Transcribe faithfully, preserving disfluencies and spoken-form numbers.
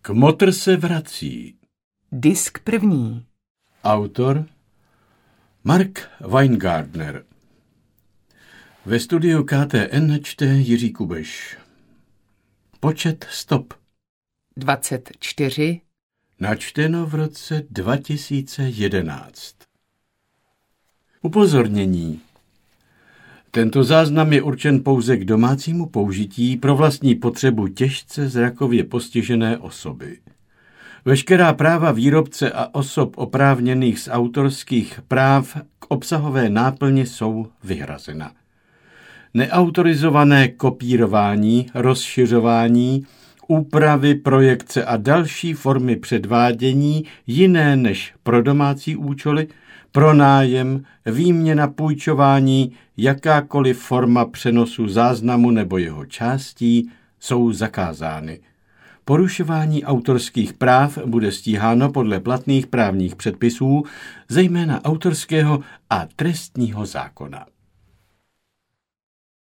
Kmotr se vrací. Disk první. Autor Mark Weingardner. Ve studiu K T N čte Jiří Kubeš. Počet stop. dvacet čtyři. Načteno v roce dva tisíce jedenáct. Upozornění. Tento záznam je určen pouze k domácímu použití pro vlastní potřebu těžce zrakově postižené osoby. Veškerá práva výrobce a osob oprávněných z autorských práv k obsahové náplni jsou vyhrazena. Neautorizované kopírování, rozšiřování, úpravy, projekce a další formy předvádění jiné než pro domácí účely, pronájem, výměna, půjčování, jakákoliv forma přenosu záznamu nebo jeho částí jsou zakázány. Porušování autorských práv bude stíháno podle platných právních předpisů, zejména autorského a trestního zákona.